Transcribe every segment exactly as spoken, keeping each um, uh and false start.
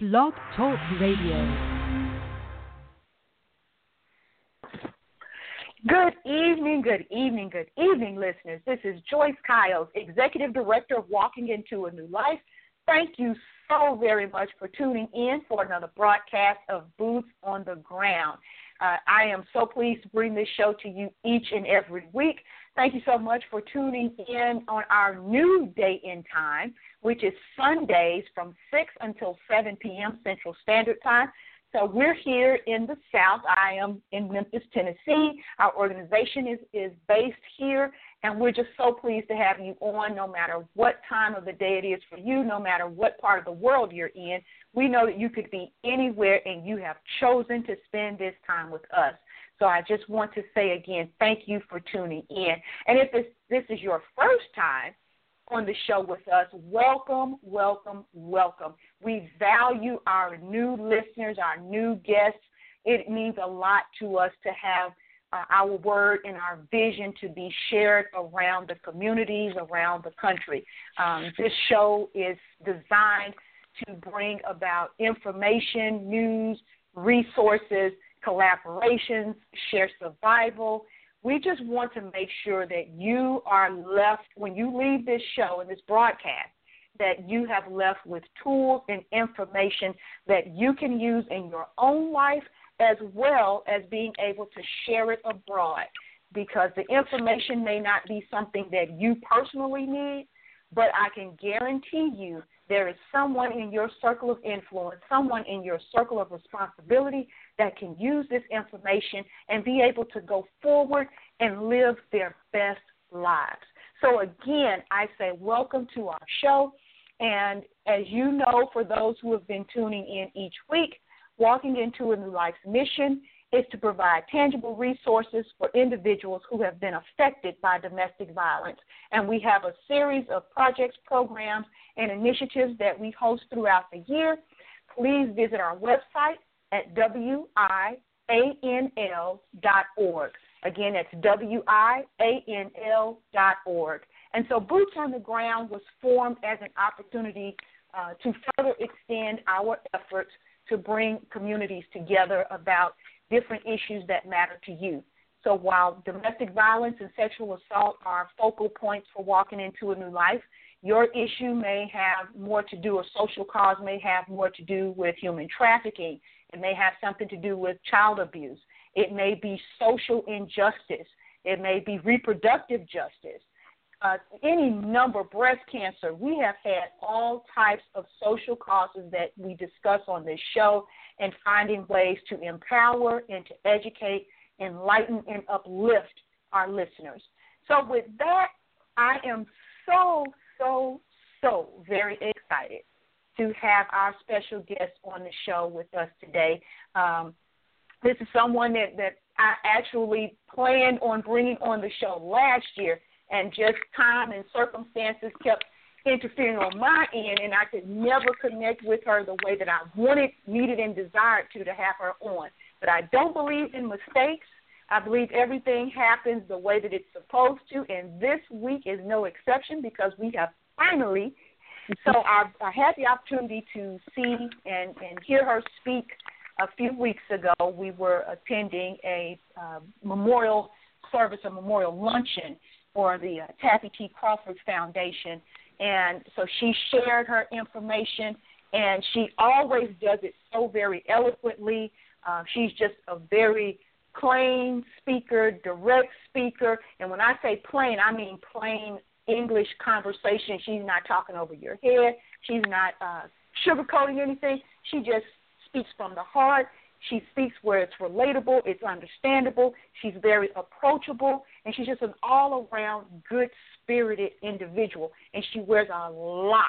Blog Talk Radio. Good evening, good evening, good evening, listeners. This is Joyce Kyles, Executive Director of Walking Into a New Life. Thank you so very much for tuning in for another broadcast of Boots on the Ground. Uh, I am so pleased to bring this show to you each and every week. Thank you so much for tuning in on our new day and time, which is Sundays from six until seven p.m. Central Standard Time. So we're here in the South. I am in Memphis, Tennessee. Our organization is, is based here, and we're just so pleased to have you on no matter what time of the day it is for you, no matter what part of the world you're in. We know that you could be anywhere, and you have chosen to spend this time with us. So I just want to say again, thank you for tuning in. And if this, this is your first time on the show with us, welcome, welcome, welcome. We value our new listeners, our new guests. It means a lot to us to have uh, our word and our vision to be shared around the communities, around the country. Um, this show is designed to bring about information, news, resources, collaborations, share survival. We just want to make sure that you are left, when you leave this show and this broadcast, that you have left with tools and information that you can use in your own life as well as being able to share it abroad, because the information may not be something that you personally need, but I can guarantee you there is someone in your circle of influence, someone in your circle of responsibility that can use this information and be able to go forward and live their best lives. So again, I say welcome to our show. And as you know, for those who have been tuning in each week, Walking Into a New Life's mission is to provide tangible resources for individuals who have been affected by domestic violence. And we have a series of projects, programs, and initiatives that we host throughout the year. Please visit our website at W I A N L dot org. Again, that's W I A N L dot org. And so Boots on the Ground was formed as an opportunity uh, to further extend our efforts to bring communities together about different issues that matter to you. So while domestic violence and sexual assault are focal points for Walking Into a New Life, your issue may have more to do, or social cause may have more to do with human trafficking. It may have something to do with child abuse. It may be social injustice. It may be reproductive justice. Uh, any number, breast cancer. We have had all types of social causes that we discuss on this show, and finding ways to empower and to educate, enlighten, and uplift our listeners. So with that, I am so, so, so very excited to have our special guest on the show with us today. Um, this is someone that, that I actually planned on bringing on the show last year, and just time and circumstances kept interfering on my end, and I could never connect with her the way that I wanted, needed, and desired to, to have her on. But I don't believe in mistakes. I believe everything happens the way that it's supposed to, and this week is no exception, because we have finally, so I, I had the opportunity to see and, and hear her speak a few weeks ago. We were attending a uh, memorial service, a memorial luncheon for the uh, Taffy T. Crawford Foundation. And so she shared her information, and she always does it so very eloquently. Uh, she's just a very plain speaker, direct speaker. And when I say plain, I mean plain English conversation. She's not talking over your head. She's not uh, sugarcoating anything. She just speaks from the heart. She speaks where it's relatable, it's understandable. She's very approachable, and she's just an all-around good-spirited individual. And she wears a lot,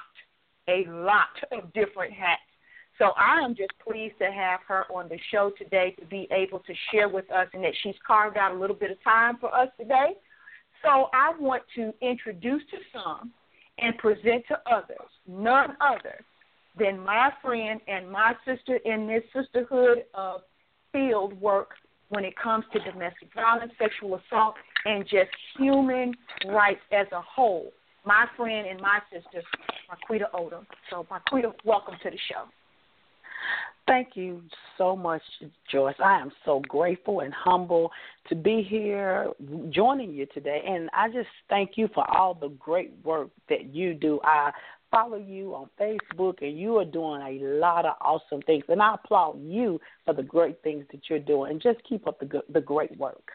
a lot of different hats. So I am just pleased to have her on the show today to be able to share with us, and that she's carved out a little bit of time for us today. So I want to introduce to some and present to others none other than my friend and my sister in this sisterhood of field work when it comes to domestic violence, sexual assault, and just human rights as a whole. My friend and my sister, Marquita Odom. So, Marquita, welcome to the show. Thank you so much, Joyce. I am so grateful and humble to be here joining you today. And I just thank you for all the great work that you do. I follow you on Facebook, and you are doing a lot of awesome things. And I applaud you for the great things that you're doing. And just keep up the, good, the great work.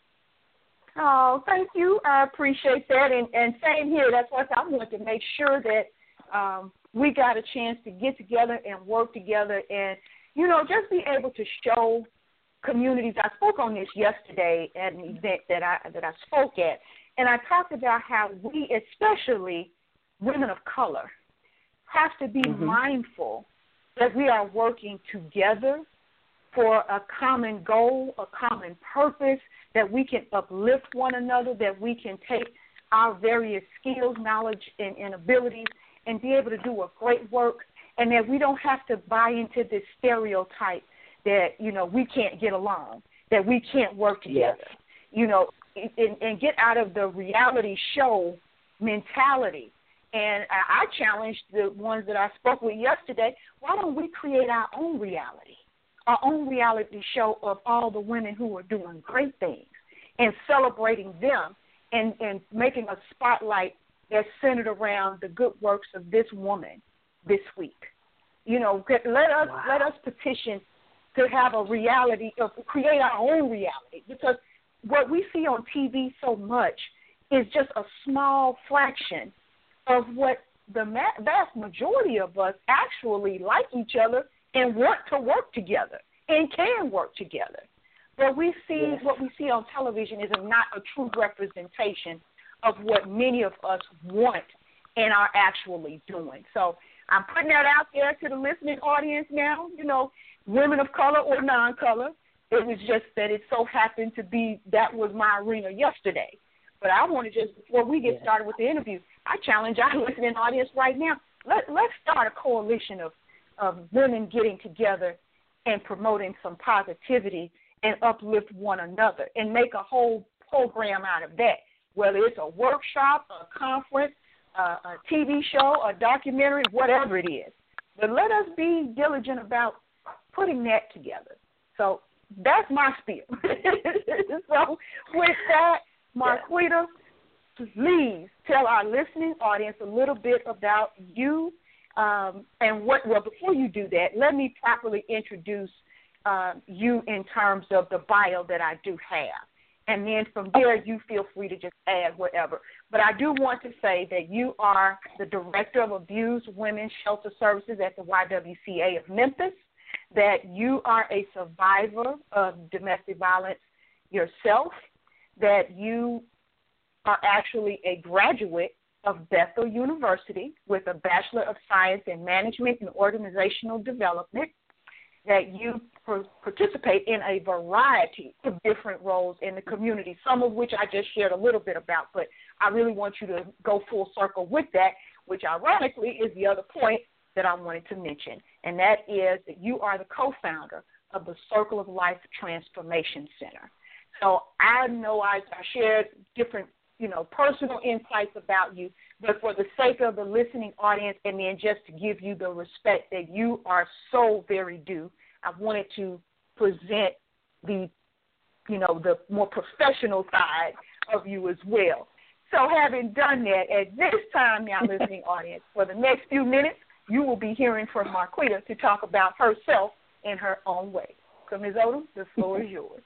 Oh, thank you. I appreciate that. And, and same here. That's why I want to make sure that um, we got a chance to get together and work together and, you know, just be able to show communities. I spoke on this yesterday at an event that I that I spoke at, and I talked about how we, especially women of color, have to be mm-hmm. mindful that we are working together for a common goal, a common purpose, that we can uplift one another, that we can take our various skills, knowledge, and, and abilities and be able to do a great work, and that we don't have to buy into this stereotype that, you know, we can't get along, that we can't work together, yes. you know, and, and get out of the reality show mentality. And I, I challenged the ones that I spoke with yesterday, why don't we create our own reality, our own reality show of all the women who are doing great things and celebrating them and, and making a spotlight that's centered around the good works of this woman this week. You know, let us wow. let us petition to have a reality, of create our own reality, because what we see on T V so much is just a small fraction of what the ma- vast majority of us actually like each other and want to work together and can work together. But we see yes. what we see on television is not a true representation of what many of us want and are actually doing. So I'm putting that out there to the listening audience now, you know, women of color or non-color. It was just that it so happened to be that was my arena yesterday. But I want to just, before we get started with the interview, I challenge our listening audience right now, let, let's start a coalition of, of women getting together and promoting some positivity and uplift one another and make a whole program out of that, whether it's a workshop, a conference, uh, a T V show, a documentary, whatever it is. But let us be diligent about putting that together. So that's my spiel. So with that, Marquita, please tell our listening audience a little bit about you um, and what, well, before you do that, let me properly introduce uh, you in terms of the bio that I do have. And then from there, you feel free to just add whatever. But I do want to say that you are the Director of Abused Women's Shelter Services at the Y W C A of Memphis, that you are a survivor of domestic violence yourself, that you are actually a graduate of Bethel University with a Bachelor of Science in Management and Organizational Development, that you participate in a variety of different roles in the community, some of which I just shared a little bit about, but I really want you to go full circle with that, which ironically is the other point that I wanted to mention, and that is that you are the co-founder of the Circle of Life Transformation Center. So I know I, I shared different, you know, personal insights about you, but for the sake of the listening audience and then just to give you the respect that you are so very due, I wanted to present the, you know, the more professional side of you as well. So having done that, at this time now, listening audience, for the next few minutes, you will be hearing from Marquita to talk about herself in her own way. So, Miz Odom, the floor is yours.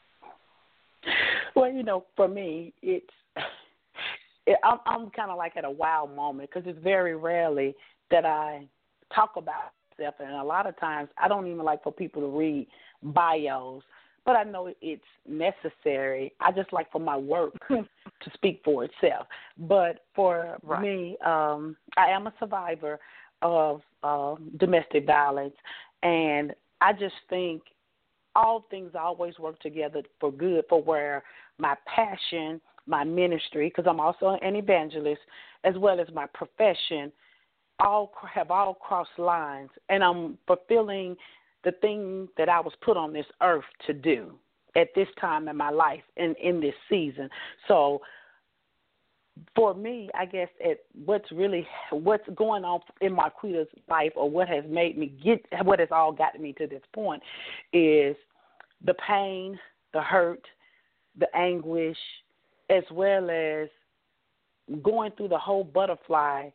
Well, you know, for me, it's it, I'm, I'm kind of like at a wow moment because it's very rarely that I talk about myself, and a lot of times I don't even like for people to read bios, but I know it's necessary. I just like for my work to speak for itself. But for right. me, um, I am a survivor of uh, domestic violence, and I just think all things always work together for good, for where my passion, my ministry, because I'm also an evangelist, as well as my profession, all have all crossed lines, and I'm fulfilling the thing that I was put on this earth to do at this time in my life and in this season. So for me, I guess it, what's really what's going on in Marquita's life, or what has made me get what has all gotten me to this point, is the pain, the hurt, the anguish, as well as going through the whole butterfly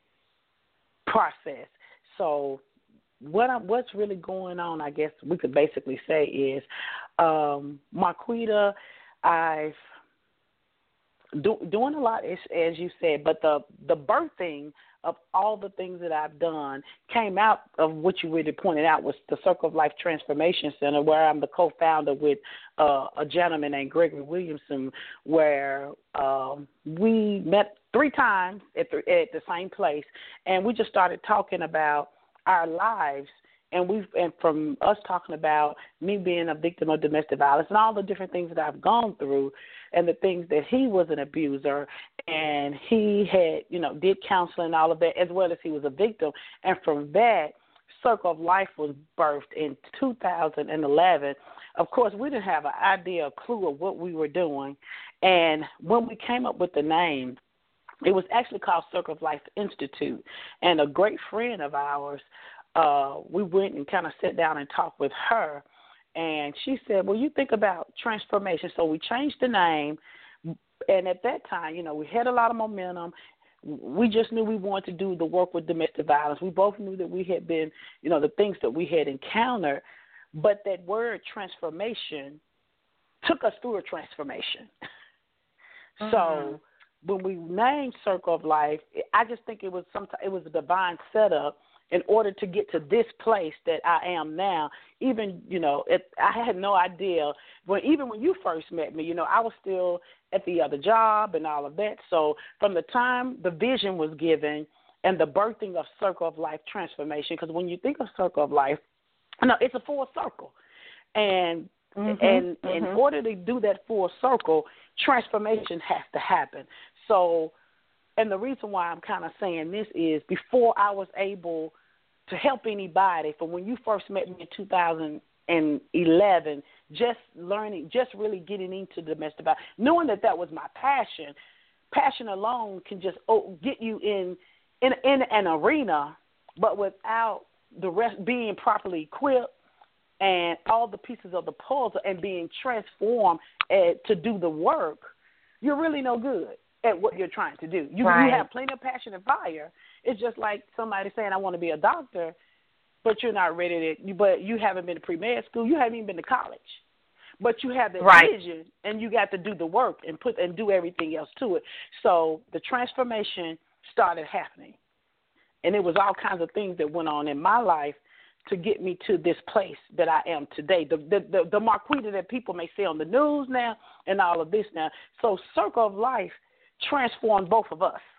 process. So what I'm, what's really going on, I guess we could basically say, is um, Marquita, I've do, doing a lot, as, as you said, but the, the birthing of all the things that I've done came out of what you really pointed out, was the Circle of Life Transformation Center, where I'm the co-founder with uh, a gentleman named Gregory Williamson, where um, we met three times at the, at the same place, and we just started talking about our lives. And we've and from us talking about me being a victim of domestic violence and all the different things that I've gone through, and the things that he was an abuser, and he had, you know, did counseling and all of that, as well as he was a victim. And from that, Circle of Life was birthed in two thousand eleven. Of course, we didn't have an idea, a clue of what we were doing. And when we came up with the name, it was actually called Circle of Life Institute. And a great friend of ours, uh, we went and kind of sat down and talked with her. And she said, well, you think about transformation. So we changed the name. And at that time, you know, we had a lot of momentum. We just knew we wanted to do the work with domestic violence. We both knew that we had been, you know, the things that we had encountered. But that word transformation took us through a transformation. Mm-hmm. So when we named Circle of Life, I just think it was some, it was a divine setup in order to get to this place that I am now. Even, you know, it, I had no idea. When even when you first met me, you know, I was still at the other job and all of that. So from the time the vision was given and the birthing of Circle of Life Transformation, because when you think of Circle of Life, no, it's a full circle. And mm-hmm, and mm-hmm. in order to do that full circle, transformation has to happen. So, and the reason why I'm kind of saying this is, before I was able to help anybody, from when you first met me in two thousand eleven, just learning, just really getting into domestic violence, knowing that that was my passion. Passion alone can just oh, get you in, in in an arena, but without the rest being properly equipped and all the pieces of the puzzle and being transformed uh, to do the work, you're really no good at what you're trying to do. You, right. you have plenty of passion and fire. It's just like somebody saying, I want to be a doctor, but you're not ready to, but you haven't been to pre-med school. You haven't even been to college. But you have the right. vision, and you got to do the work and put and do everything else to it. So the transformation started happening. And it was all kinds of things that went on in my life to get me to this place that I am today. The the, the, the Marquita that people may see on the news now and all of this now. So Circle of Life transformed both of us.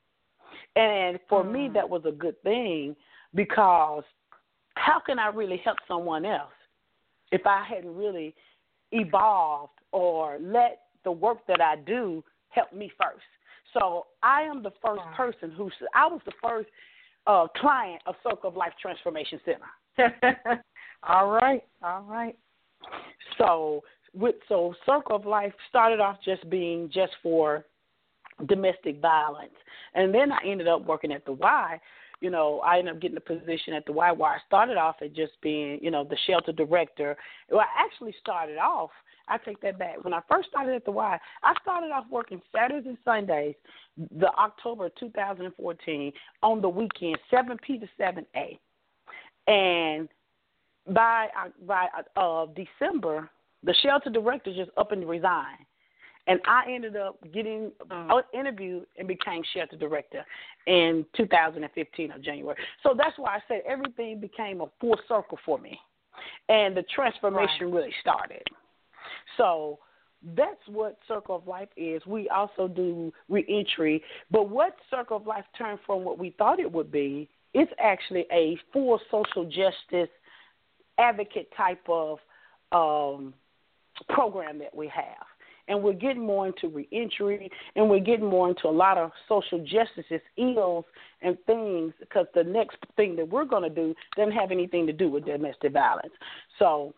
And for mm. me, that was a good thing, because how can I really help someone else if I hadn't really evolved or let the work that I do help me first? So I am the first wow. person who, I was the first uh, client of Circle of Life Transformation Center. all right, all right. So with so Circle of Life started off just being just for domestic violence. And then I ended up working at the Y. You know, I ended up getting a position at the Y, where I started off at just being, you know, the shelter director. Well, I actually started off, I take that back. When I first started at the Y, I started off working Saturdays and Sundays, the October two thousand fourteen, on the weekend, seven p to seven a. And by by uh, December, the shelter director just up and resigned. And I ended up getting an interview and became shelter director in two thousand fifteen of January. So that's why I said everything became a full circle for me. And the transformation right. really started. So that's what Circle of Life is. We also do reentry. But what Circle of Life turned from what we thought it would be, it's actually a full social justice advocate type of um, program that we have. And we're getting more into reentry, and we're getting more into a lot of social justice ills and things, because the next thing that we're going to do doesn't have anything to do with domestic violence. So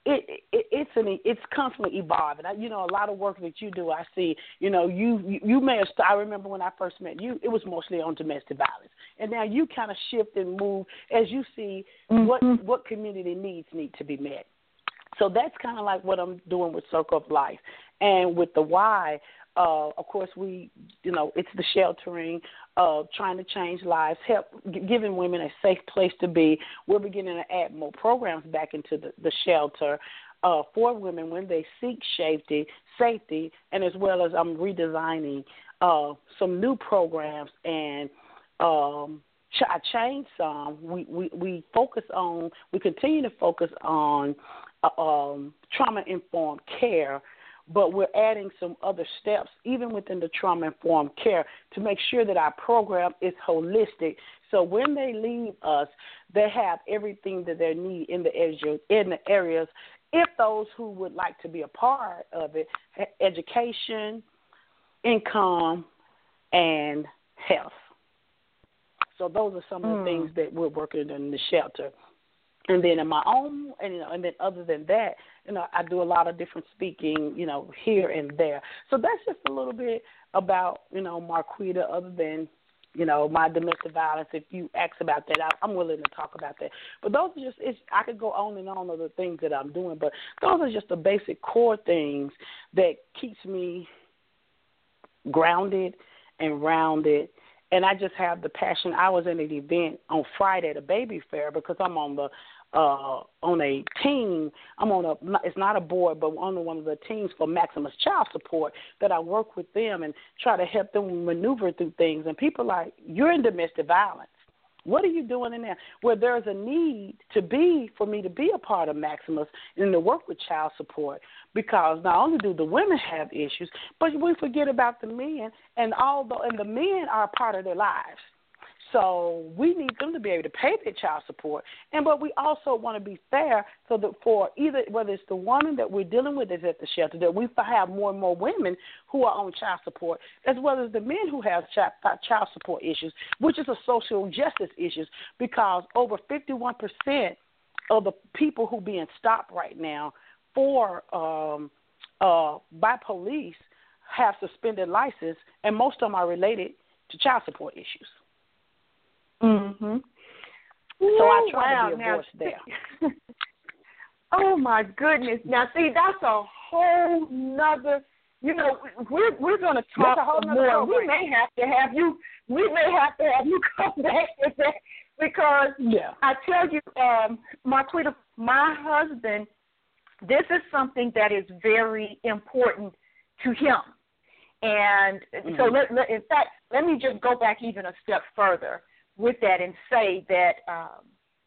it, it it's an it's constantly evolving. I, you know, a lot of work that you do, I see. You know, you you, you may have. I remember when I first met you, it was mostly on domestic violence, and now you kind of shift and move as you see mm-hmm. what what community needs need to be met. So that's kind of like what I'm doing with Circle of Life, and with the why. Uh, of course, we, you know, it's the sheltering, uh, trying to change lives, help g- giving women a safe place to be. We're beginning to add more programs back into the, the shelter uh, for women when they seek safety, safety, and as well as I'm redesigning uh, some new programs and um, ch- I changed some. We, we we focus on, we continue to focus on uh, um, trauma-informed care. But we're adding some other steps, even within the trauma-informed care, to make sure that our program is holistic. So when they leave us, they have everything that they need in the area, in the areas. If those who would like to be a part of it, education, income, and health. So those are some of the mm. things that we're working in the shelter. And then in my own, and you know, and then other than that, you know, I do a lot of different speaking, you know, here and there. So that's just a little bit about, you know, Marquita. Other than, you know, my domestic violence. If you ask about that, I, I'm willing to talk about that. But those are just, it's, I could go on and on of the things that I'm doing. But those are just the basic core things that keeps me grounded and rounded. And I just have the passion. I was in an event on Friday at a baby fair because I'm on the uh, on a team. I'm on a. It's not a board, but on one of the teams for Maximus Child Support that I work with them and try to help them maneuver through things. And people are like, you're in domestic violence. What are you doing in there? Where there's a need to be for me to be a part of Maximus and to work with child support, because not only do the women have issues, but we forget about the men, and although and the men are a part of their lives. So we need them to be able to pay their child support, and but we also want to be fair so that for either whether it's the woman that we're dealing with is at the shelter, that we have more and more women who are on child support, as well as the men who have child support issues, which is a social justice issue, because over fifty-one percent of the people who are being stopped right now for um, uh, by police have suspended license, and most of them are related to child support issues. Mm-hmm. So I try wow. to be a now, voice there. Oh my goodness! Now, see, that's a whole nother. You know, we're we're going to talk some more. Program. We may have to have you. We may have to have you come back with that, because yeah. I tell you, um, Marquita, my husband, this is something that is very important to him. And mm-hmm. so, let, let, in fact, let me just go back even a step further with that and say that um,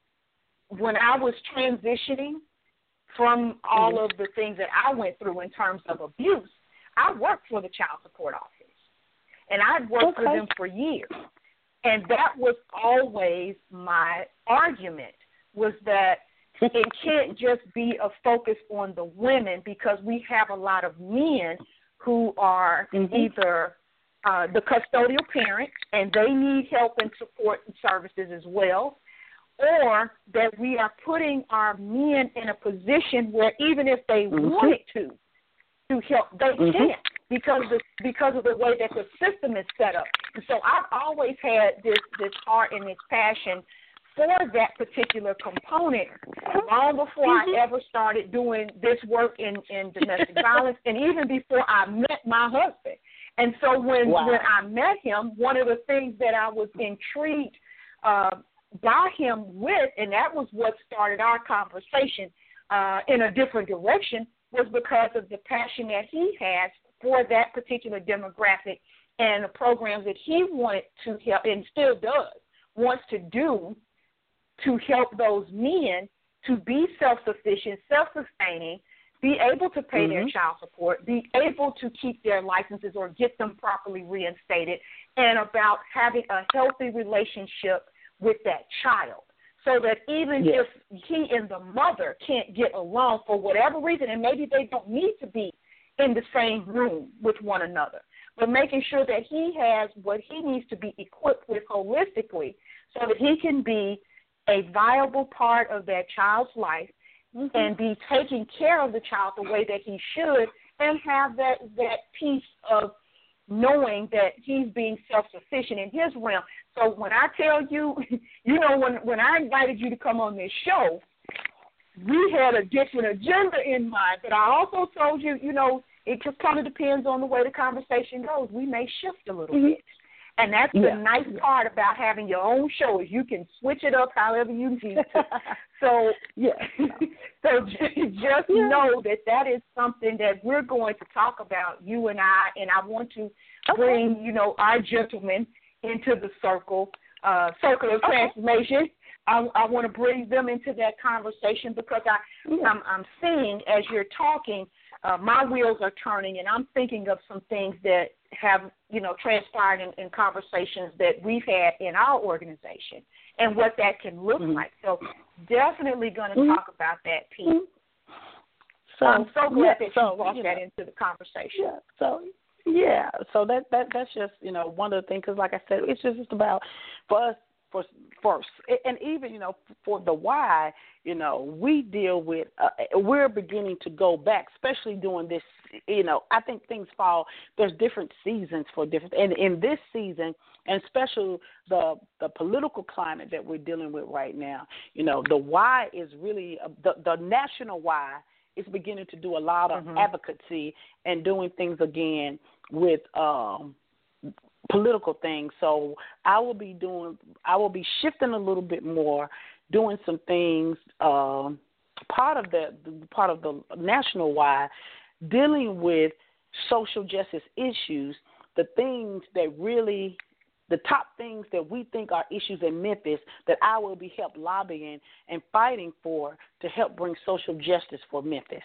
when I was transitioning from all mm-hmm. of the things that I went through in terms of abuse, I worked for the Child Support Office, and I'd worked okay. for them for years. And that was always my argument, was that it can't just be a focus on the women, because we have a lot of men who are mm-hmm. either uh, the custodial parent and they need help and support and services as well, or that we are putting our men in a position where even if they mm-hmm. wanted to to help, they mm-hmm. can't, because the, because of the way that the system is set up. And so I've always had this, this heart and this passion for that particular component long before mm-hmm. I ever started doing this work in, in domestic violence, and even before I met my husband. And so when, wow. when I met him, one of the things that I was intrigued uh, by him with, and that was what started our conversation uh, in a different direction, was because of the passion that he has for that particular demographic and the programs that he wanted to help, and still does, wants to do to help those men to be self-sufficient, self-sustaining, be able to pay mm-hmm. their child support, be able to keep their licenses or get them properly reinstated, and about having a healthy relationship with that child. So that even yes. if he and the mother can't get along for whatever reason, and maybe they don't need to be in the same room with one another, but making sure that he has what he needs to be equipped with holistically so that he can be a viable part of that child's life mm-hmm. and be taking care of the child the way that he should, and have that, that piece of knowing that he's being self-sufficient in his realm. So when I tell you, you know, when, when I invited you to come on this show, we had a different agenda in mind, but I also told you, you know, it just kind of depends on the way the conversation goes. We may shift a little mm-hmm. bit. And that's yeah. the nice yeah. part about having your own show, is you can switch it up however you need to. So, yeah. so just yeah. know that that is something that we're going to talk about, you and I, and I want to okay. bring, you know, our gentlemen into the circle, uh, circle of okay. transformation. I, I want to bring them into that conversation because I, yeah. I'm, I'm seeing as you're talking, uh, my wheels are turning, and I'm thinking of some things that have, you know, transpired in, in conversations that we've had in our organization and what that can look mm-hmm. like. So definitely going to mm-hmm. talk about that piece. Mm-hmm. So I'm so glad yeah, that so, you brought you that know, into the conversation. Yeah, so yeah, so that that that's just, you know, one of the things, because like I said, it's just about for us. For first, and even, you know, for the why, you know, we deal with, uh, we're beginning to go back, especially during this, you know, I think things fall, there's different seasons for different, and in this season, and especially the the political climate that we're dealing with right now, you know, the why is really, uh, the, the national why is beginning to do a lot of mm-hmm. advocacy and doing things again with, um, political things. So I will be doing, I will be shifting a little bit more, doing some things, um, part of the, part of the national why, dealing with social justice issues, the things that really, the top things that we think are issues in Memphis that I will be help lobbying and fighting for to help bring social justice for Memphis.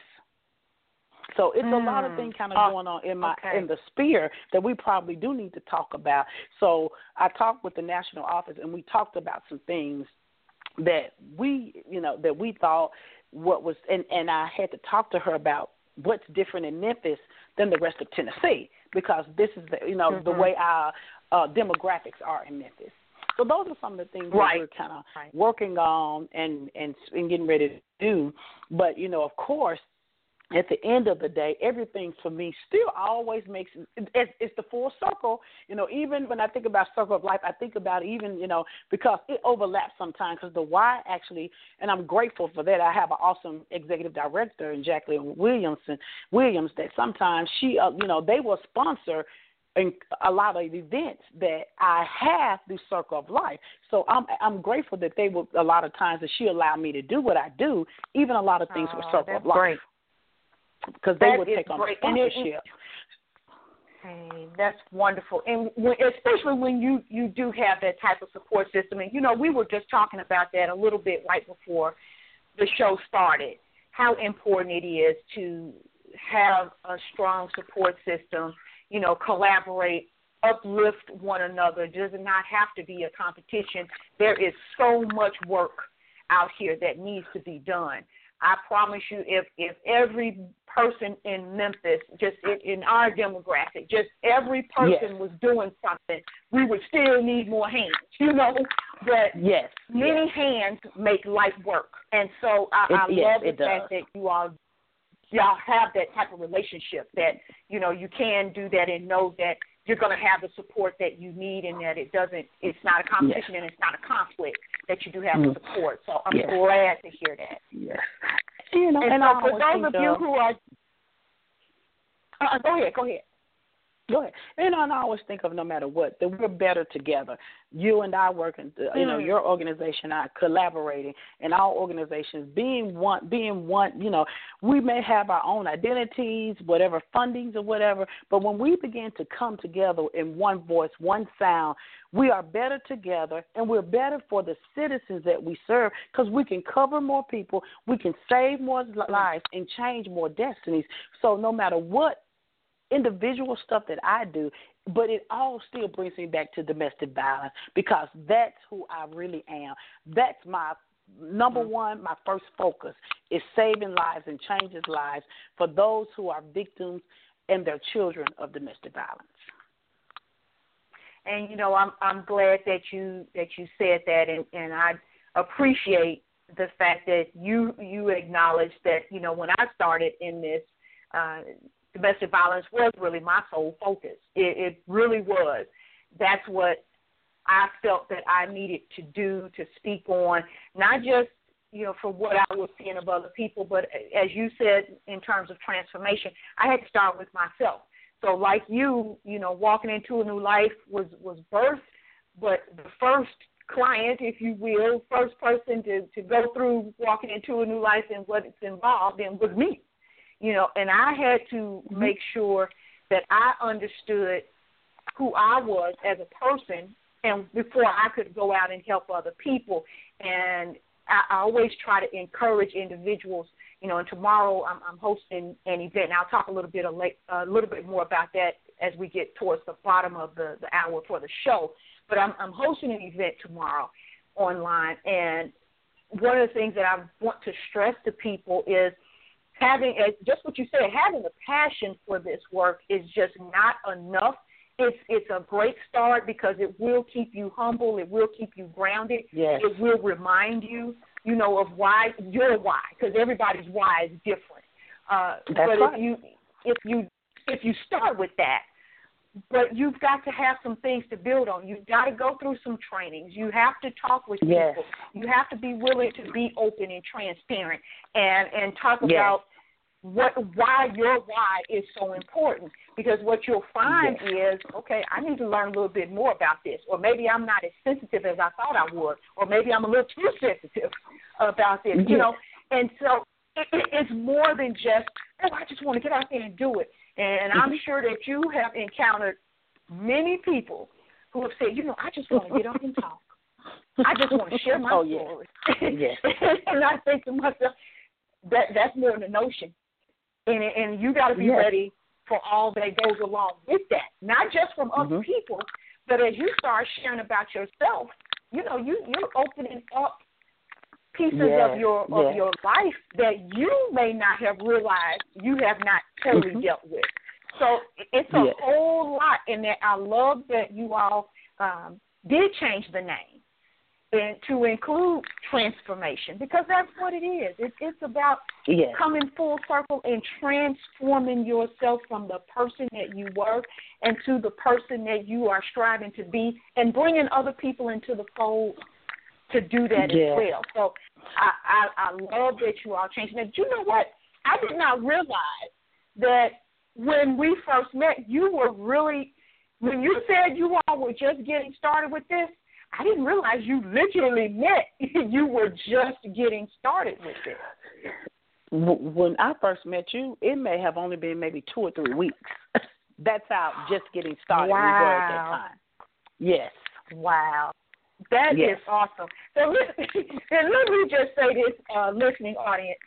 So it's mm. a lot of things kind of oh, going on in my okay. in the sphere that we probably do need to talk about. So I talked with the national office, and we talked about some things that we, you know, that we thought what was, and, and I had to talk to her about what's different in Memphis than the rest of Tennessee, because this is the, you know, mm-hmm. the way our uh, demographics are in Memphis. So those are some of the things right. that we're kind of right. working on and, and and getting ready to do. But, you know, of course, at the end of the day, everything for me still always makes it's, it's the full circle. You know, even when I think about circle of life, I think about even, you know, because it overlaps sometimes, because the why actually, and I'm grateful for that. I have an awesome executive director in Jacqueline Williamson Williams that sometimes she, uh, you know, they will sponsor in a lot of events that I have through Circle of Life. So I'm I'm grateful that they will, a lot of times that she allowed me to do what I do, even a lot of things oh, with Circle that's of Life. Great. Because they that would take on the sponsorship. Hey, that's wonderful. And when, especially when you, you do have that type of support system. And, you know, we were just talking about that a little bit right before the show started, how important it is to have a strong support system, you know, collaborate, uplift one another. It does not have to be a competition. There is so much work out here that needs to be done. I promise you, if, if every person in Memphis, just in, in our demographic, just every person yes. was doing something, we would still need more hands, you know. But yes. many yes. hands make life work. And so I, it, I yes, love the it fact does. that you all y'all have that type of relationship, that, you know, you can do that and know that you're going to have the support that you need, and that it doesn't, it's not a competition yes. and it's not a conflict, that you do have mm. the support. So I'm yes. glad to hear that. Yes. You know, and, and so for those of you of, who are, uh, go ahead, go ahead. Go ahead. You know, and I always think of, no matter what, that we're better together. You and I working, you mm. know, your organization, I collaborating, and our organizations being one, being one, you know, we may have our own identities, whatever fundings or whatever, but when we begin to come together in one voice, one sound, we are better together, and we're better for the citizens that we serve, because we can cover more people, we can save more lives, and change more destinies. So no matter what individual stuff that I do, but it all still brings me back to domestic violence, because that's who I really am. That's my number mm-hmm. one, my first focus is saving lives and changing lives for those who are victims and their children of domestic violence. And, you know, I'm I'm glad that you that you said that, and, and I appreciate the fact that you you acknowledge that, you know, when I started in this, uh, domestic violence was really my sole focus. It, it really was. That's what I felt that I needed to do, to speak on, not just, you know, for what I was seeing of other people, but as you said, in terms of transformation, I had to start with myself. So like you, you know, walking into a new life was, was birth, but the first client, if you will, first person to, to go through walking into a new life and what it's involved in was me, you know, and I had to mm-hmm. make sure that I understood who I was as a person, and before I could go out and help other people. And I, I always try to encourage individuals, you know, and tomorrow I'm, I'm hosting an event, and I'll talk a little bit, a, late, a little bit more about that as we get towards the bottom of the, the hour for the show. But I'm, I'm hosting an event tomorrow online, and one of the things that I want to stress to people is having, just what you said, having a passion for this work is just not enough. It's it's a great start because it will keep you humble. It will keep you grounded. Yes. It will remind you, you know, of why your why, because everybody's why is different. Uh, That's but right. if you if you if you start with that, but you've got to have some things to build on. You've got to go through some trainings. You have to talk with yes. people. You have to be willing to be open and transparent and and talk yes. about what why your why is so important, because what you'll find yes. is, okay, I need to learn a little bit more about this, or maybe I'm not as sensitive as I thought I would, or maybe I'm a little too sensitive about this, yes. you know. And so it, it's more than just, oh, I just want to get out there and do it. And I'm sure that you have encountered many people who have said, you know, I just want to get up and talk. I just want to share my oh, story. Yes. And I think to myself, that that's more than a notion. And, and you got to be yes. ready for all that goes along with that, not just from other mm-hmm. people, but as you start sharing about yourself, you know, you, you're opening up pieces yes. of your of yes. your life that you may not have realized you have not totally mm-hmm. dealt with. So it's a yes. whole lot in that. I love that you all um, did change the name and to include transformation, because that's what it is. It, it's about yes. coming full circle and transforming yourself from the person that you were and to the person that you are striving to be, and bringing other people into the fold to do that yes. as well. So I, I, I love that you all changed. Now, do you know what? I did not realize that when we first met, you were really, when you said you all were just getting started with this, I didn't realize you literally met you were just getting started with it. When I first met you, it may have only been maybe two or three weeks. That's how just getting started wow. we were at that time. Yes. Wow. That yes. is awesome. So let, and let me just say this, uh, listening audience.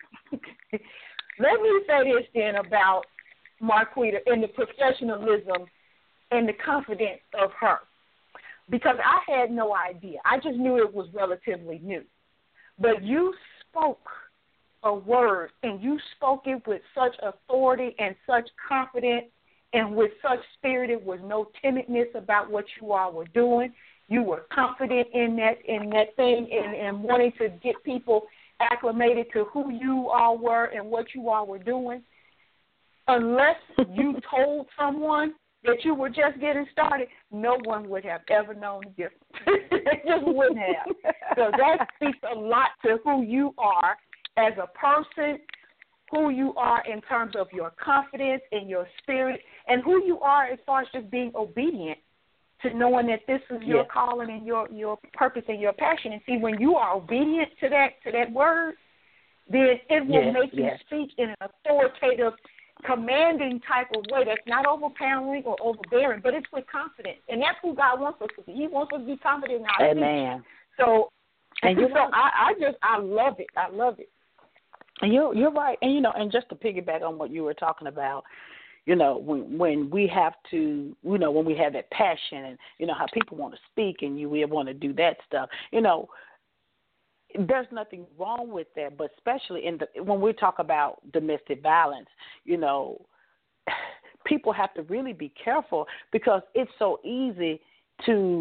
Let me say this then about Marquita and the professionalism and the confidence of her. Because I had no idea. I just knew it was relatively new. But you spoke a word, and you spoke it with such authority and such confidence and with such spirit. It was no timidness about what you all were doing. You were confident in that in that thing and, and wanting to get people acclimated to who you all were and what you all were doing. Unless you told someone that you were just getting started, no one would have ever known the difference. They just wouldn't have. So that speaks a lot to who you are as a person, who you are in terms of your confidence and your spirit, and who you are as far as just being obedient to knowing that this is your yes. calling and your, your purpose and your passion. And see, when you are obedient to that to that word, then it will yes. make you yes. speak in an authoritative, commanding type of way that's not overpowering or overbearing, but it's with confidence. And that's who God wants us to be. He wants us to be confident in our Amen. speech. So, and you so know, I, I just, I love it. I love it. And you're, you're right. And, you know, and just to piggyback on what you were talking about, you know, when when we have to, you know, when we have that passion and, you know, how people want to speak and you we want to do that stuff, you know, there's nothing wrong with that, but especially in the when we talk about domestic violence, you know, people have to really be careful because it's so easy to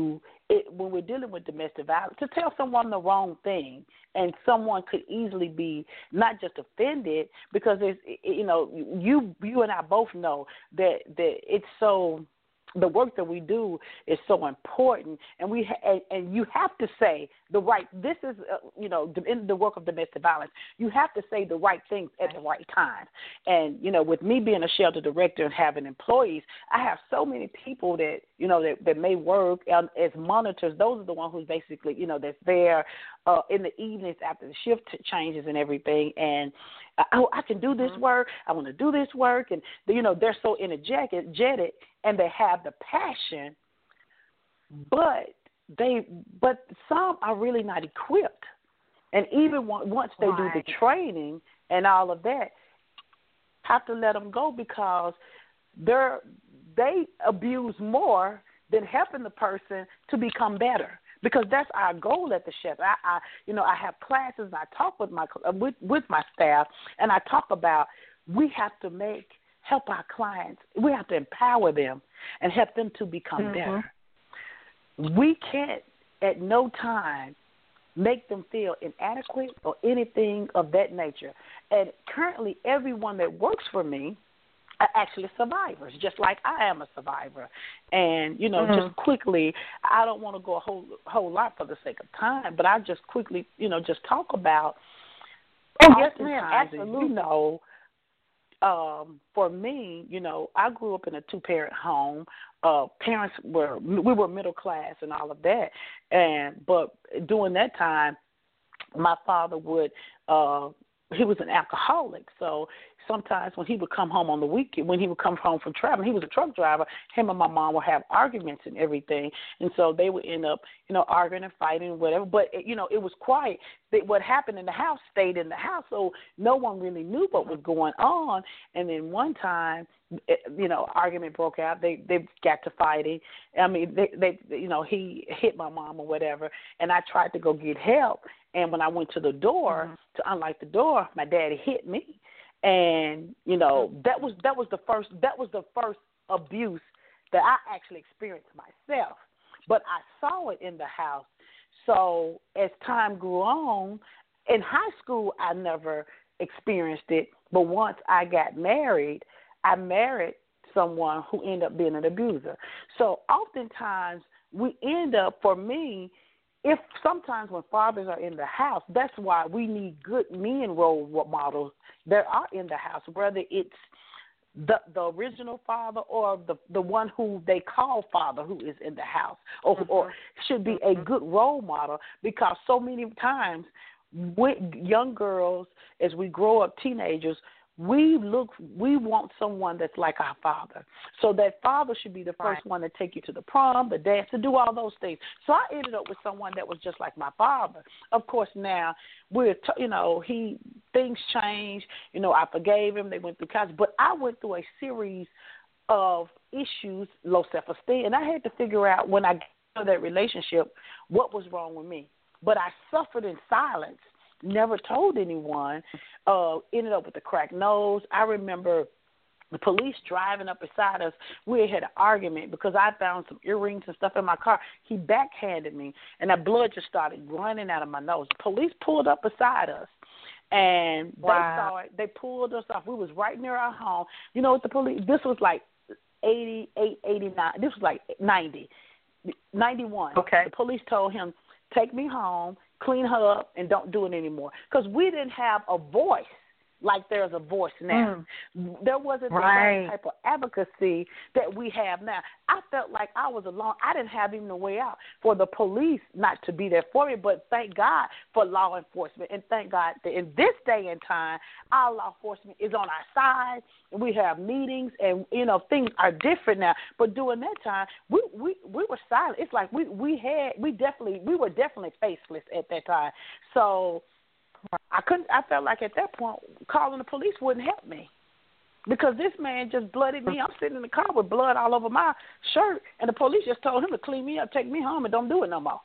it, when we're dealing with domestic violence, to tell someone the wrong thing, and someone could easily be not just offended because it's, you know, you you and I both know that that it's so. The work that we do is so important, and we ha- and, and you have to say the right. This is uh, you know in the work of domestic violence, you have to say the right things at the right time. And you know, with me being a shelter director and having employees, I have so many people that you know that, that may work um, as monitors. Those are the ones who's basically you know that's there uh, in the evenings after the shift changes and everything. And oh, I can do this mm-hmm. work. I want to do this work, and you know they're so energetic, jetted, and they have the passion, but they, but some are really not equipped. And even once they right. do the training and all of that, have to let them go because they're they abuse more than helping the person to become better. Because that's our goal at the shelter. I, I, you know, I have classes and I talk with my with with my staff, and I talk about we have to make help our clients. We have to empower them and help them to become mm-hmm. better. We can't at no time make them feel inadequate or anything of that nature. And currently, everyone that works for me are actually survivors, just like I am a survivor. And, you know, mm-hmm. just quickly, I don't want to go a whole whole lot for the sake of time, but I just quickly, you know, just talk about oh, yes, ma'am. Absolutely. You know, um, for me, you know, I grew up in a two-parent home. Uh, parents were, we were middle class and all of that. And, but during that time, my father would, uh, he was an alcoholic. So sometimes when he would come home on the weekend, when he would come home from traveling, he was a truck driver, him and my mom would have arguments and everything. And so they would end up, you know, arguing and fighting and whatever. But, it, you know, it was quiet. They, what happened in the house stayed in the house. So no one really knew what was going on. And then one time, it, you know, argument broke out. They they got to fighting. I mean, they, they you know, he hit my mom or whatever. And I tried to go get help. And when I went to the door mm-hmm. to unlock the door, my daddy hit me. And, you know, that was that was the first that was the first abuse that I actually experienced myself. But I saw it in the house. So as time grew on, in high school I never experienced it. But once I got married, I married someone who ended up being an abuser. So oftentimes we end up, for me, if sometimes when fathers are in the house, that's why we need good men role models that are in the house, whether it's the the original father or the the one who they call father who is in the house, or, mm-hmm. or should be a good role model, because so many times with young girls, as we grow up, teenagers, we look, we want someone that's like our father. So that father should be the first right. one to take you to the prom, the dance, to do all those things. So I ended up with someone that was just like my father. Of course, now we're, t- you know, he things changed. You know, I forgave him. They went through college, but I went through a series of issues, low self-esteem, and I had to figure out when I got into that relationship what was wrong with me. But I suffered in silence. Never told anyone, uh, ended up with a cracked nose. I remember the police driving up beside us. We had an argument because I found some earrings and stuff in my car. He backhanded me, and that blood just started running out of my nose. The police pulled up beside us, and wow. they saw it. They pulled us off. We was right near our home. You know what the police, this was like eighty-eight, eighty-nine. This was like ninety, ninety-one. Okay. The police told him, take me home, clean her up, and don't do it anymore. Because we didn't have a voice like there's a voice now. Mm. There wasn't right. the same type of advocacy that we have now. I felt like I was alone. I didn't have even a way out for the police not to be there for me, but thank God for law enforcement, and thank God that in this day and time, our law enforcement is on our side, and we have meetings, and, you know, things are different now. But during that time, we we, we were silent. It's like we, we had, we definitely, we were definitely faceless at that time. So I couldn't. I felt like at that point, calling the police wouldn't help me, because this man just blooded me. I'm sitting in the car with blood all over my shirt, and the police just told him to clean me up, take me home, and don't do it no more.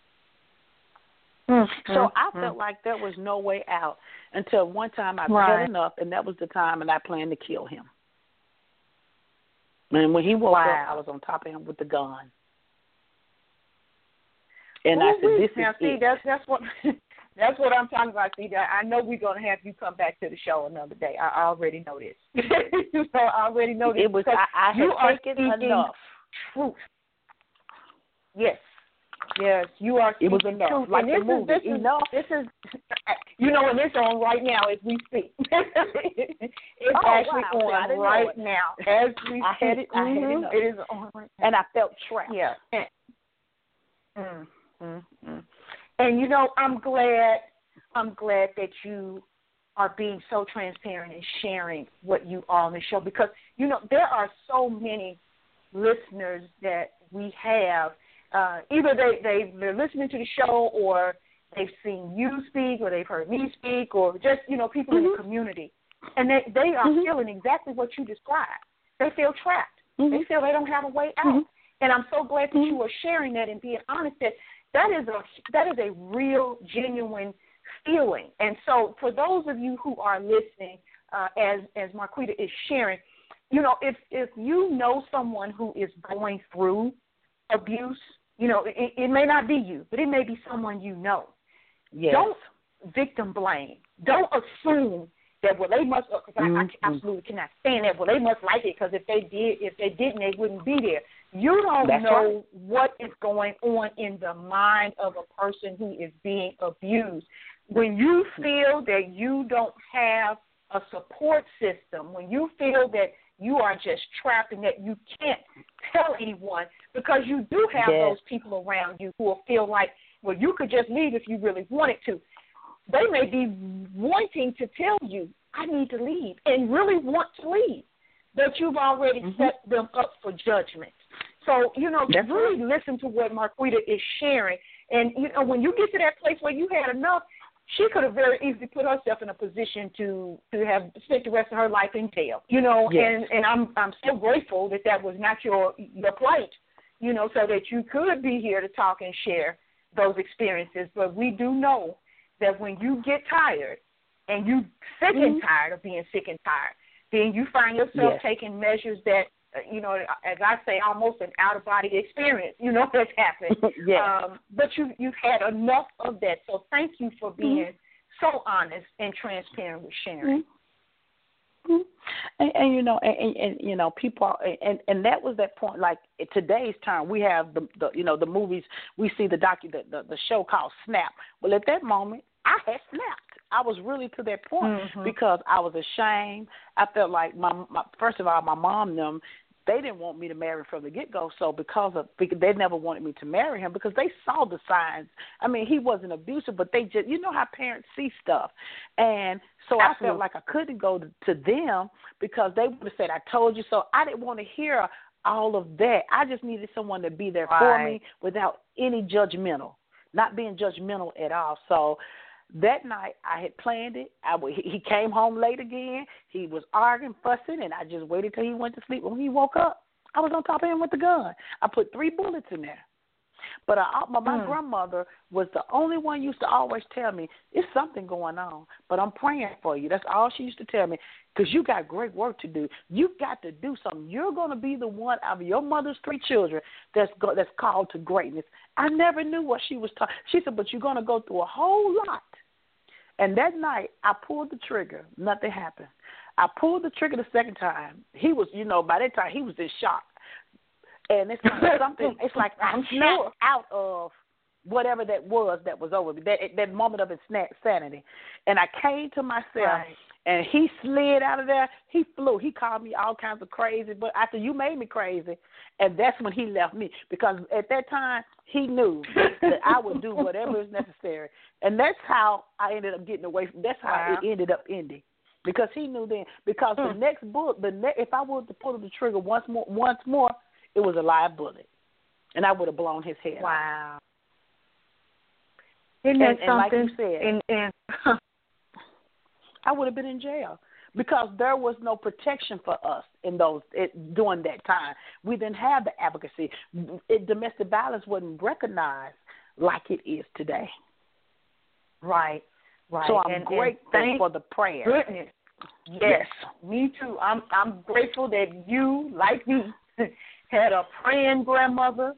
Mm-hmm. So I felt like there was no way out until one time I right. had enough, and that was the time, and I planned to kill him. And when he woke wow. up, I was on top of him with the gun. And Ooh, I said, this now, is see, it. that's that's what that's what I'm talking about. See, I know we're gonna have you come back to the show another day. I already know this. You know, I already know this. It was. I, I you had taken enough. Truth. Yes. Yes, you are. It was enough. Truth. Like and the movie. Is, this enough. Is, this is, you know, and it's on right now as we speak. It's oh, actually wow. on right now as we I speak. had it. I had mm-hmm. enough. It is on right now. And I felt trapped. Yeah. Mm, mm, mm. And you know, I'm glad. I'm glad that you are being so transparent and sharing what you are on the show, because you know there are so many listeners that we have. Uh, either they they they're listening to the show, or they've seen you speak, or they've heard me speak, or just you know people mm-hmm. in the community, and they they are mm-hmm. feeling exactly what you described. They feel trapped. Mm-hmm. They feel they don't have a way out. Mm-hmm. And I'm so glad that mm-hmm. you are sharing that and being honest that that is a that is a real, genuine feeling. And so for those of you who are listening, uh, as as Marquita is sharing, you know, if if you know someone who is going through abuse, you know, it, it may not be you, but it may be someone you know. Yes. Don't victim blame. Don't assume that, well, they must, because mm-hmm. I, I absolutely cannot stand that, well, they must like it, because if they did, if they didn't, they wouldn't be there. You don't That's know right. what is going on in the mind of a person who is being abused. When you feel that you don't have a support system, when you feel that you are just trapped and that you can't tell anyone, because you do have yes. those people around you who will feel like, well, you could just leave if you really wanted to. They may be wanting to tell you, I need to leave, and really want to leave, but you've already mm-hmm. set them up for judgment. So, you know, That's really right. listen to what Marquita is sharing. And, you know, when you get to that place where you had enough, she could have very easily put herself in a position to, to have spent the rest of her life in jail, you know, yes. and, and I'm I'm so grateful that that was not your, your plight, you know, so that you could be here to talk and share those experiences. But we do know that when you get tired and you sick mm-hmm. and tired of being sick and tired, then you find yourself yes. taking measures that, uh, you know, as I say, almost an out-of-body experience, you know, that's happened. yes. um, but you, you've had enough of that. So thank you for being mm-hmm. so honest and transparent with sharing. Mm-hmm. And, and you know, and, and, and you know, people, are, and and that was that point. Like in today's time, we have the, the you know the movies. We see the docu the, the the show called Snap. Well, at that moment, I had snapped. I was really to that point mm-hmm. because I was ashamed. I felt like my, my first of all, my mom and them, they didn't want me to marry from the get-go. So because of because they never wanted me to marry him because they saw the signs. I mean, he wasn't abusive, but they just, you know how parents see stuff. And so Absolutely. I felt like I couldn't go to, to them because they would have said, I told you so. I didn't want to hear all of that. I just needed someone to be there right. for me without any judgmental, not being judgmental at all. So that night, I had planned it. I w- he came home late again. He was arguing, fussing, and I just waited till he went to sleep. When he woke up, I was on top of him with the gun. I put three bullets in there. But I, my, my mm. grandmother was the only one used to always tell me, it's something going on, but I'm praying for you. That's all she used to tell me, because you got great work to do. You've got to do something. You're going to be the one out of your mother's three children that's go, that's called to greatness. I never knew what she was talking. She said, but you're going to go through a whole lot. And that night, I pulled the trigger. Nothing happened. I pulled the trigger the second time. He was, you know, by that time, he was in shock. And it's like something, it's like I snapped sure. out of whatever that was that was over me, that, that moment of insanity. And I came to myself, right. and he slid out of there. He flew. He called me all kinds of crazy, but after you made me crazy, and that's when he left me. Because at that time, he knew that I would do whatever is necessary. And that's how I ended up getting away from, that's how wow. it ended up ending. Because he knew then. Because mm. the next bullet, the ne- if I would have pulled the trigger once more, once more, it was a live bullet. And I would have blown his head wow. off. Isn't that and, and like something? you said, and, and I would have been in jail. Because there was no protection for us in those it, during that time. We didn't have the advocacy. It, domestic violence wasn't recognized like it is today. Right, right. So I'm and, grateful and for the prayer. Goodness, yes, yes, me too. I'm I'm grateful that you, like me, had a praying grandmother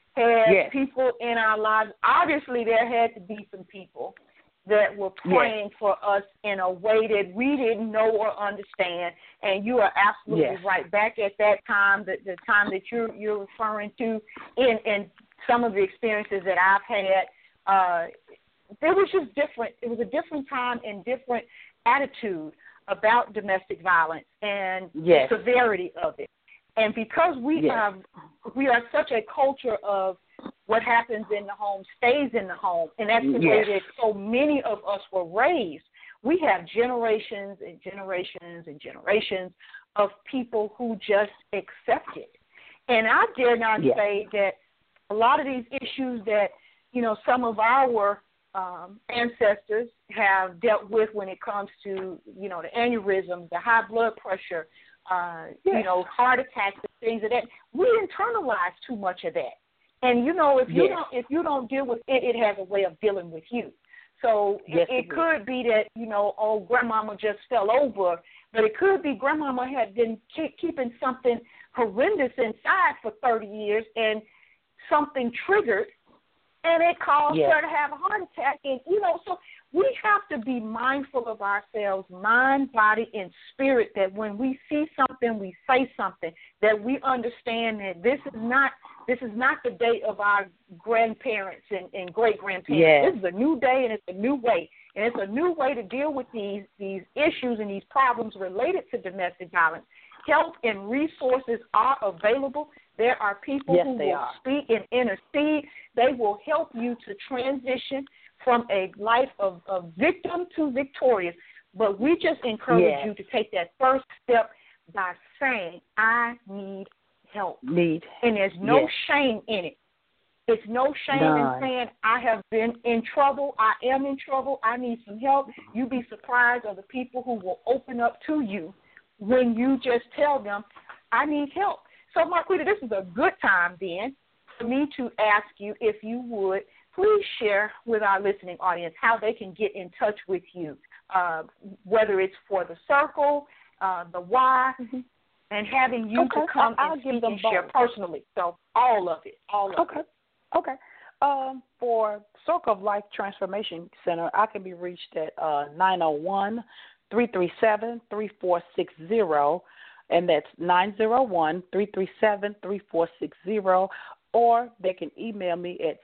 had yes. people in our lives. Obviously, there had to be some people that were praying yes. for us in a way that we didn't know or understand. And you are absolutely yes. right. Back at that time, the, the time that you're, you're referring to, in, in some of the experiences that I've had, uh, there was just different. It was a different time and different attitude about domestic violence and yes. the severity of it. And because we yes. have, we are such a culture of what happens in the home stays in the home, and that's the yes. way that so many of us were raised. We have generations and generations and generations of people who just accept it. And I dare not yes. say that a lot of these issues that, you know, some of our um, ancestors have dealt with when it comes to, you know, the aneurysms, the high blood pressure, uh, yes. you know, heart attacks and things of that, we internalize too much of that. And you know, if you yes. don't if you don't deal with it, it has a way of dealing with you. So yes, it, it could be that, you know, oh, grandmama just fell over, but it could be grandmama had been keep, keeping something horrendous inside for thirty years, and something triggered, and it caused yes. her to have a heart attack. And you know, so we have to be mindful of ourselves, mind, body, and spirit, that when we see something, we say something, that we understand that this is not this is not the day of our grandparents and, and great-grandparents. Yes. This is a new day, and it's a new way. And it's a new way to deal with these, these issues and these problems related to domestic violence. Help and resources are available. There are people yes, who they will are. speak and intercede. They will help you to transition from a life of, of victim to victorious. But we just encourage yes. you to take that first step by saying, I need help. Need. And there's no yes. shame in it. It's no shame None. in saying, I have been in trouble, I am in trouble, I need some help. You'd be surprised of the people who will open up to you when you just tell them, I need help. So, Marquita, this is a good time then for me to ask you, if you would, please share with our listening audience how they can get in touch with you, uh, whether it's for the circle, uh, the why, mm-hmm. and having you okay. to come I'll and give speak them and share both. personally. So all of it, all of okay. it. Okay. Um, for Circle of Life Transformation Center, I can be reached at uh, nine oh one, three three seven, three four six zero, and that's nine oh one, three three seven, three four six zero, or they can email me at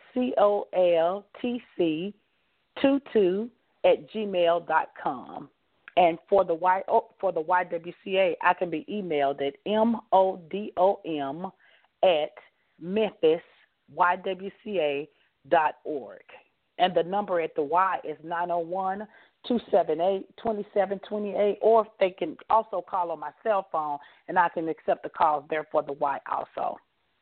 coltc two two at gmail dot com. And for the y, oh, for the Y W C A, I can be emailed at modom at memphis y w c a dot org. And the number at the Y is nine oh one, two seven eight, two seven two eight, or they can also call on my cell phone, and I can accept the calls there for the Y also.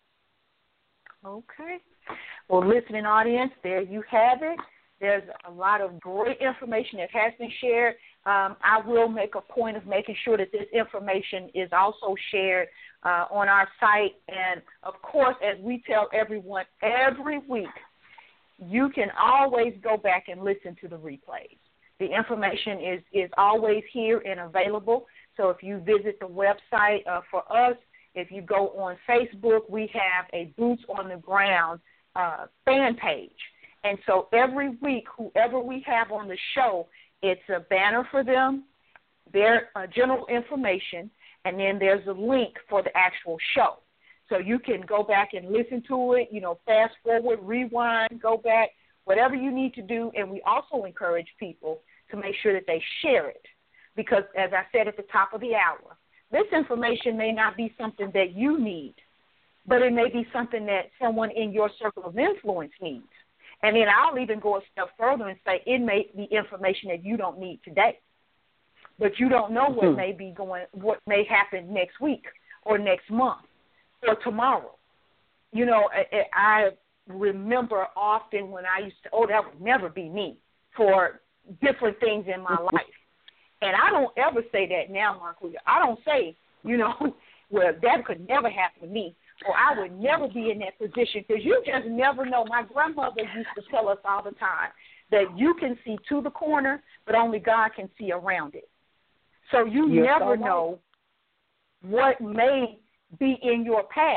Okay. Well, listening audience, there you have it. There's a lot of great information that has been shared. Um, I will make a point of making sure that this information is also shared uh, on our site. And, of course, as we tell everyone every week, you can always go back and listen to the replays. The information is, is always here and available. So if you visit the website uh, for us, if you go on Facebook, we have a Boots on the Ground uh, fan page. And so every week, whoever we have on the show, it's a banner for them, their uh, general information, and then there's a link for the actual show. So you can go back and listen to it, you know, fast forward, rewind, go back, whatever you need to do. And we also encourage people to make sure that they share it because, as I said at the top of the hour, this information may not be something that you need, but it may be something that someone in your circle of influence needs. And then I'll even go a step further and say it may be information that you don't need today, but you don't know what mm-hmm. may be going, what may happen next week or next month or tomorrow. You know, I, I remember often when I used to, oh, that would never be me for different things in my life. And I don't ever say that now, Marquita. I don't say, you know, well, that could never happen to me. Or I would never be in that position because you just never know. My grandmother used to tell us all the time that you can see to the corner, but only God can see around it. So you yes, never know what may be in your path.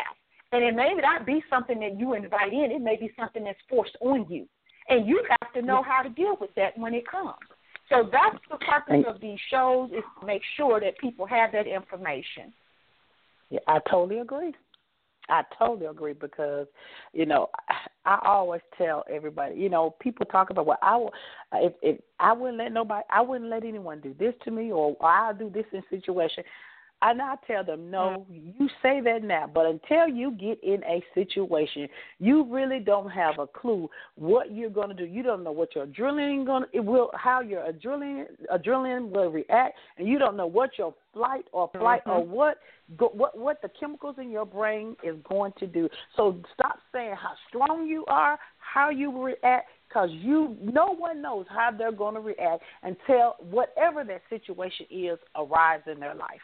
And it may not be something that you invite in. It may be something that's forced on you. And you have to know how to deal with that when it comes. So that's the purpose of these shows, is to make sure that people have that information. Yeah, I totally agree. I totally agree because, you know, I, I always tell everybody, you know, people talk about, well, I will, if, if I wouldn't let nobody, I wouldn't let anyone do this to me, or, or I'll do this in situation. And I tell them, no, you say that now, but until you get in a situation, you really don't have a clue what you're going to do. You don't know what your adrenaline going to, it will, how your adrenaline adrenaline will react, and you don't know what your flight or flight mm-hmm. or what go, what what the chemicals in your brain is going to do. So stop saying how strong you are, how you will react, because you, no one knows how they're going to react until whatever that situation is arrives in their life.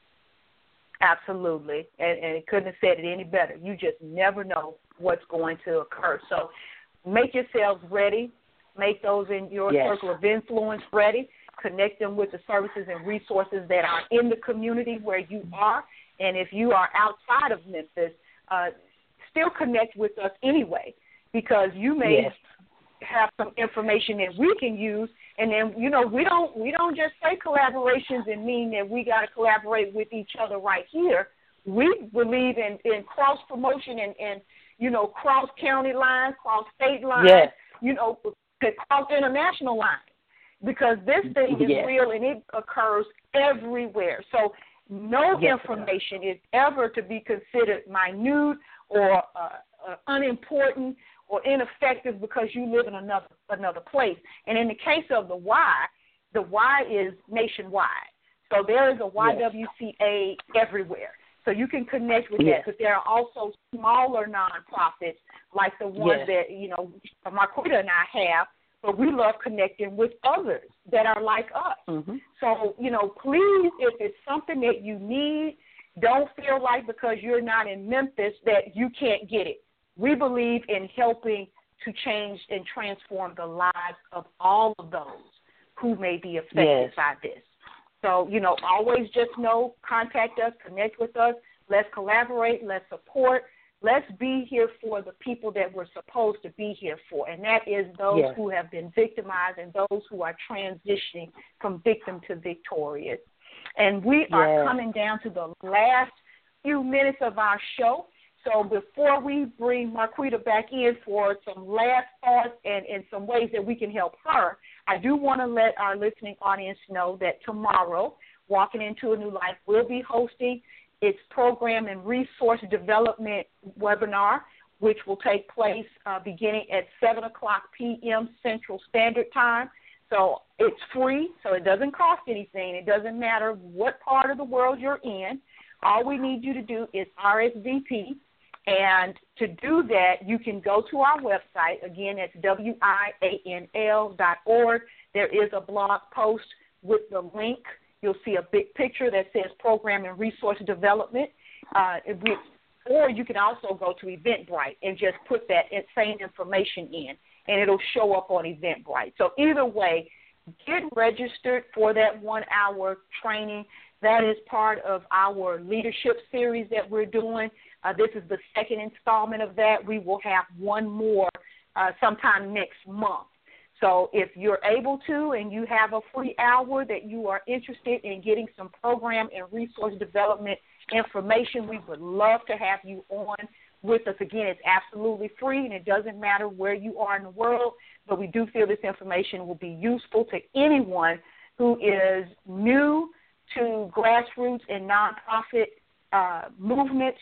Absolutely, and, and it couldn't have said it any better. You just never know what's going to occur. So make yourselves ready. Make those in your yes. circle of influence ready. Connect them with the services and resources that are in the community where you are. And if you are outside of Memphis, uh, still connect with us anyway, because you may yes. have some information that we can use. And then, you know, we don't we don't just say collaborations and mean that we got to collaborate with each other right here. We believe in, in cross-promotion and, and, you know, cross-county lines, cross-state lines, yes. you know, cross-international lines, because this thing is yes. real and it occurs everywhere. So no yes, information is ever to be considered minute or uh, uh, unimportant or ineffective because you live in another another place. And in the case of the Y, the Y is nationwide. So there is a Y W C A yes. everywhere. So you can connect with yes. that. But there are also smaller nonprofits like the ones yes. that, you know, Marquita and I have, but we love connecting with others that are like us. Mm-hmm. So, you know, please, if it's something that you need, don't feel like because you're not in Memphis that you can't get it. We believe in helping to change and transform the lives of all of those who may be affected yes. by this. So, you know, always just know, contact us, connect with us. Let's collaborate. Let's support. Let's be here for the people that we're supposed to be here for, and that is those yes. who have been victimized and those who are transitioning from victim to victorious. And we are yes. coming down to the last few minutes of our show. So before we bring Marquita back in for some last thoughts and, and some ways that we can help her, I do want to let our listening audience know that tomorrow, Walking Into a New Life will be hosting its program and resource development webinar, which will take place uh, beginning at seven o'clock p.m. Central Standard Time. So it's free, so it doesn't cost anything. It doesn't matter what part of the world you're in. All we need you to do is R S V P. And to do that, you can go to our website. Again, it's W I A N L dot org. There is a blog post with the link. You'll see a big picture that says Program and Resource Development. Uh, we, or you can also go to Eventbrite and just put that same information in, and it'll show up on Eventbrite. So either way, get registered for that one-hour training. That is part of our leadership series that we're doing. Uh, this is the second installment of that. We will have one more uh, sometime next month. So if you're able to and you have a free hour that you are interested in getting some program and resource development information, we would love to have you on with us. Again, it's absolutely free, and it doesn't matter where you are in the world, but we do feel this information will be useful to anyone who is new to grassroots and nonprofit uh, movements,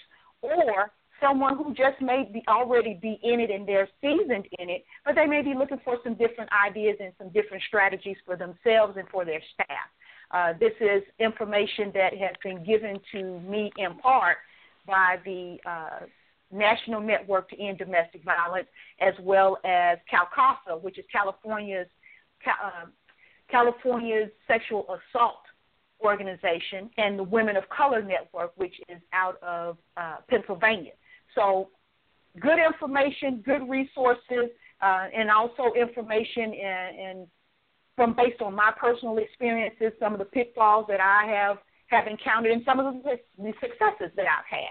or someone who just may be already be in it and they're seasoned in it, but they may be looking for some different ideas and some different strategies for themselves and for their staff. Uh, this is information that has been given to me in part by the uh, National Network to End Domestic Violence, as well as CalCASA, which is California's uh, California's Sexual Assault Organization, and the Women of Color Network, which is out of uh, Pennsylvania. So good information, good resources, uh, and also information in, in, from based on my personal experiences, some of the pitfalls that I have, have encountered, and some of the, the successes that I've had.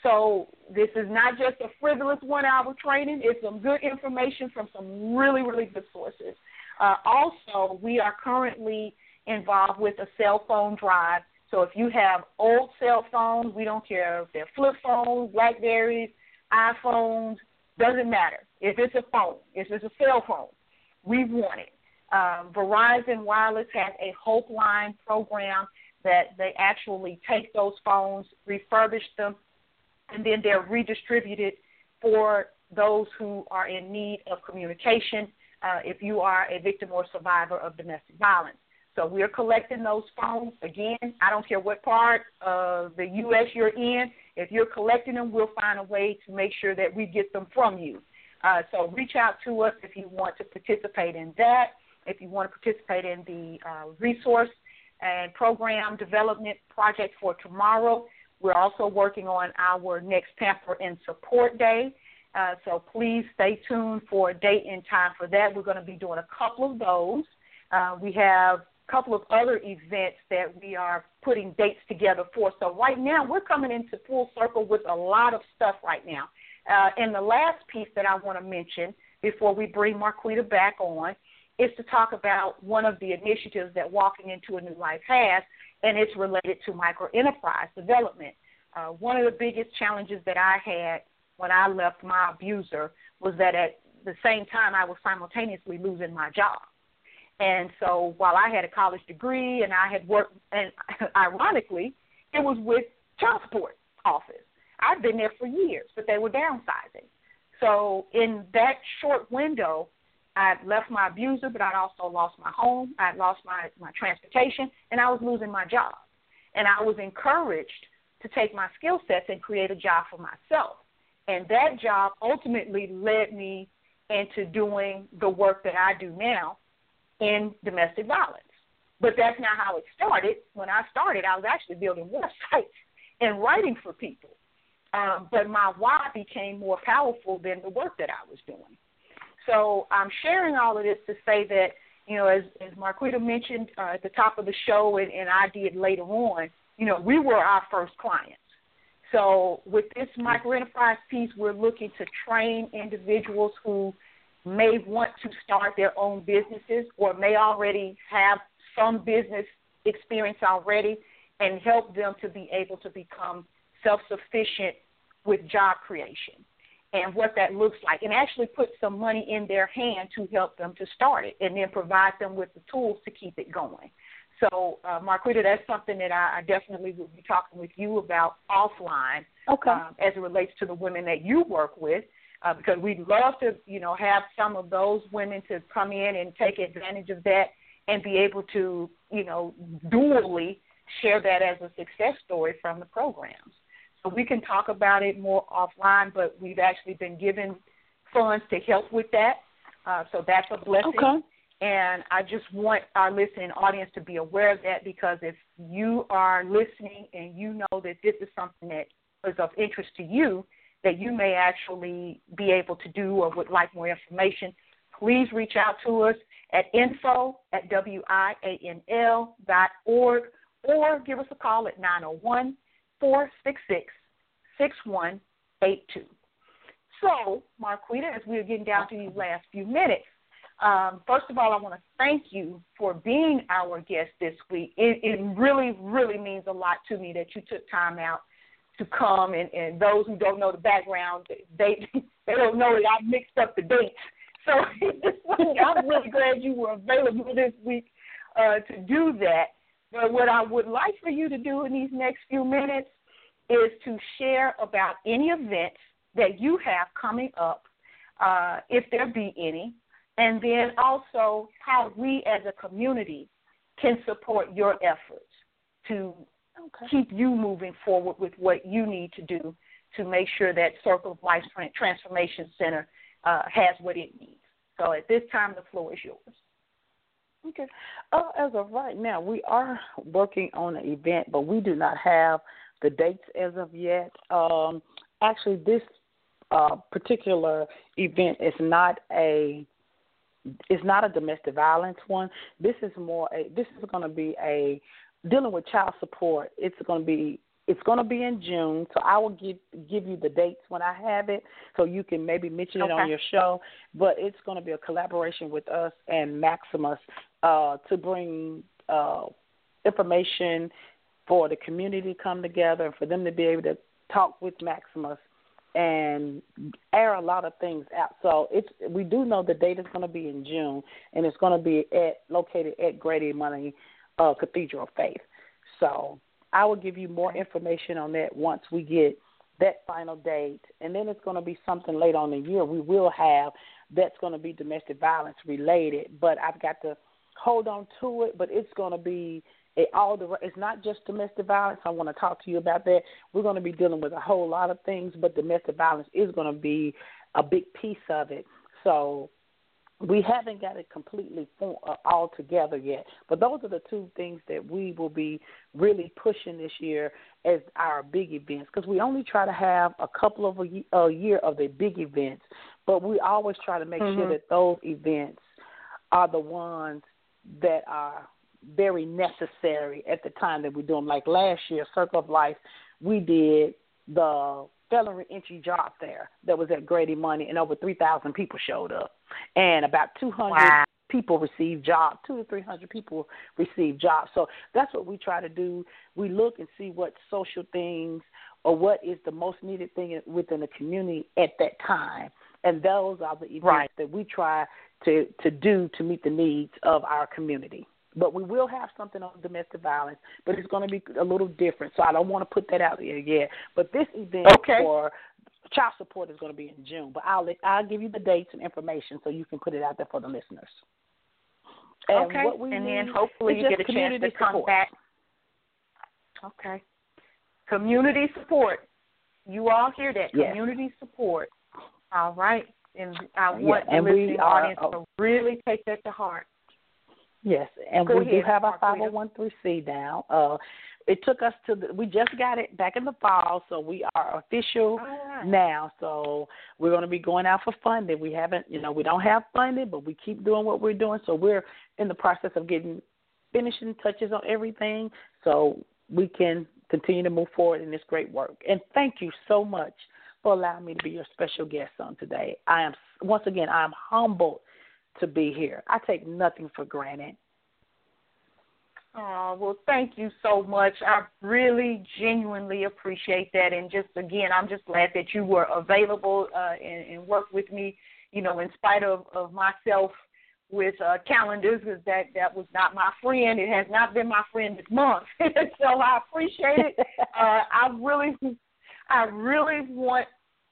So this is not just a frivolous one-hour training. It's some good information from some really, really good sources. Uh, also, we are currently involved with a cell phone drive. So if you have old cell phones, we don't care if they're flip phones, Blackberries, iPhones, doesn't matter. If it's a phone, if it's a cell phone, we want it. Um, Verizon Wireless has a Hope Line program that they actually take those phones, refurbish them, and then they're redistributed for those who are in need of communication uh, if you are a victim or survivor of domestic violence. So we're collecting those phones. Again, I don't care what part of the U S you're in. If you're collecting them, we'll find a way to make sure that we get them from you. Uh, so reach out to us if you want to participate in that, if you want to participate in the uh, resource and program development project for tomorrow. We're also working on our next Pamper and Support Day. Uh, so please stay tuned for a date and time for that. We're going to be doing a couple of those. Uh, we have a couple of other events that we are putting dates together for. So right now we're coming into full circle with a lot of stuff right now. Uh, and the last piece that I want to mention before we bring Marquita back on is to talk about one of the initiatives that Walking Into a New Life has, and it's related to microenterprise development. Uh, one of the biggest challenges that I had when I left my abuser was that at the same time I was simultaneously losing my job. And so while I had a college degree and I had worked, and ironically, it was with child support office. I'd been there for years, but they were downsizing. So in that short window, I left my abuser, but I also lost my home. I lost my, my transportation, and I was losing my job. And I was encouraged to take my skill sets and create a job for myself. And that job ultimately led me into doing the work that I do now in domestic violence. But that's not how it started. When I started, I was actually building websites and writing for people. Um, but my why became more powerful than the work that I was doing. So I'm sharing all of this to say that, you know, as, as Marquita mentioned uh, at the top of the show and, and I did later on, you know, we were our first clients. So with this microenterprise piece, we're looking to train individuals who may want to start their own businesses or may already have some business experience already and help them to be able to become self-sufficient with job creation and what that looks like, and actually put some money in their hand to help them to start it and then provide them with the tools to keep it going. So, uh, Marquita, that's something that I, I definitely will be talking with you about offline okay. um, as it relates to the women that you work with, uh, because we'd love to, you know, have some of those women to come in and take advantage of that and be able to, you know, dually share that as a success story from the programs. So we can talk about it more offline, but we've actually been given funds to help with that. Uh, so that's a blessing. Okay. And I just want our listening audience to be aware of that, because if you are listening and you know that this is something that is of interest to you, that you may actually be able to do or would like more information, please reach out to us at info at W I A N L dot org or give us a call at nine oh one, four six six, six one eight two. So, Marquita, as we're getting down to these last few minutes, um, first of all, I want to thank you for being our guest this week. It, it really, really means a lot to me that you took time out to come, and, and those who don't know the background, they they don't know that I mixed up the dates. So I'm really glad you were available this week uh, to do that. But what I would like for you to do in these next few minutes is to share about any events that you have coming up, uh, if there be any, and then also how we as a community can support your efforts to okay. keep you moving forward with what you need to do to make sure that Circle of Life Transformation Center uh, has what it needs. So at this time, the floor is yours. Okay. Uh, as of right now, we are working on an event, but we do not have the dates as of yet. Um, actually, this uh, particular event is not a it's not a domestic violence one. This is more a this is going to be a dealing with child support. It's going to be it's going to be in June, so I will give give you the dates when I have it, so you can maybe mention it okay. on your show. But it's going to be a collaboration with us and Maximus uh, to bring uh, information for the community to come together and for them to be able to talk with Maximus and air a lot of things out. So it's we do know the date is going to be in June, and it's going to be at located at Grady Money uh, Cathedral of Faith. So I will give you more information on that once we get that final date, and then it's going to be something later on in the year we will have that's going to be domestic violence related, but I've got to hold on to it, but it's going to be It all the it's not just domestic violence. I want to talk to you about that. We're going to be dealing with a whole lot of things, but domestic violence is going to be a big piece of it. So we haven't got it completely form, uh, all together yet. But those are the two things that we will be really pushing this year as our big events, because we only try to have a couple of a, a year of the big events, but we always try to make mm-hmm. sure that those events are the ones that are very necessary at the time that we do them. Like last year, Circle of Life, we did the felon entry job fair that was at Grady Money, and over three thousand people showed up, and about two hundred wow. people received jobs. Two to three hundred people received jobs. So that's what we try to do. We look and see what social things or what is the most needed thing within the community at that time, and those are the events right. that we try to to do to meet the needs of our community. But we will have something on domestic violence, but it's going to be a little different. So I don't want to put that out there yet. But this event okay. for child support is going to be in June. But I'll I'll give you the dates and information so you can put it out there for the listeners. And okay. What we and need then hopefully you get a chance to come support. back. Okay. Community support. You all hear that? Yes. Community support. All right. And I want yeah. and the listening are, audience to really take that to heart. Yes, and Go we ahead, do have our Marquita. five oh one c now. Uh, it took us to the, we just got it back in the fall, so we are official right. now. So we're going to be going out for funding. We haven't, you know, we don't have funding, but we keep doing what we're doing. So we're in the process of getting finishing touches on everything, so we can continue to move forward in this great work. And thank you so much for allowing me to be your special guest on today. I am once again I am humbled to be here. I take nothing for granted. Oh, well, thank you so much. I really genuinely appreciate that. And just, again, I'm just glad that you were available uh, and, and worked with me, you know, in spite of, of myself with uh, calendars, because that, that was not my friend. It has not been my friend this month. So I appreciate it. uh, I really, I really want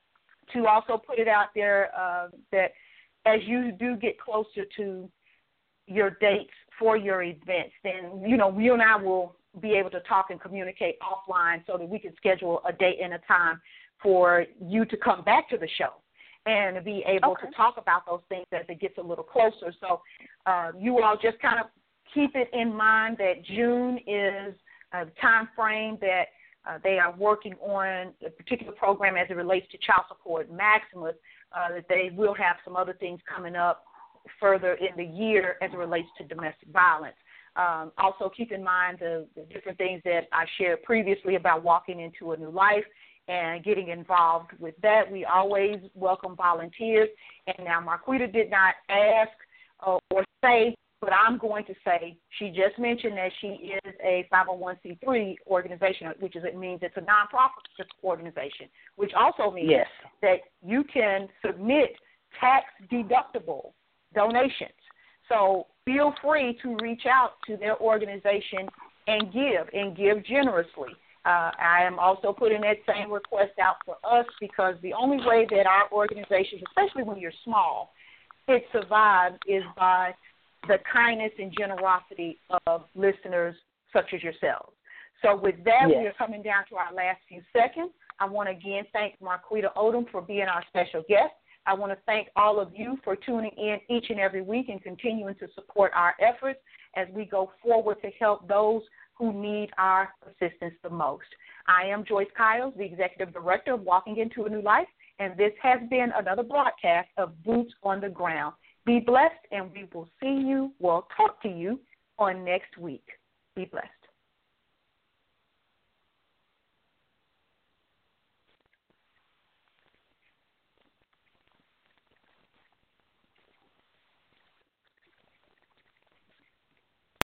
to also put it out there uh, that as you do get closer to your dates for your events, then, you know, you and I will be able to talk and communicate offline so that we can schedule a date and a time for you to come back to the show and be able okay. to talk about those things as it gets a little closer. So uh, you all just kind of keep it in mind that June is a time frame that uh, they are working on a particular program as it relates to child support, Maximus, uh, that they will have some other things coming up further in the year as it relates to domestic violence. Um, also keep in mind the, the different things that I shared previously about walking into a new life and getting involved with that. We always welcome volunteers. And now Marquita did not ask uh, or say, but I'm going to say she just mentioned that she is a five oh one c three organization, which is, it means it's a nonprofit organization, which also means yes. that you can submit tax-deductible donations. So feel free to reach out to their organization and give, and give generously. Uh, I am also putting that same request out for us, because the only way that our organizations, especially when you're small, it survives is by the kindness and generosity of listeners such as yourselves. So with that, yes. we are coming down to our last few seconds. I want to again thank Marquita Odom for being our special guest. I want to thank all of you for tuning in each and every week and continuing to support our efforts as we go forward to help those who need our assistance the most. I am Joyce Kiles, the Executive Director of Walking Into a New Life, and this has been another broadcast of Boots on the Ground. Be blessed, and we will see you, well, talk to you on next week. Be blessed.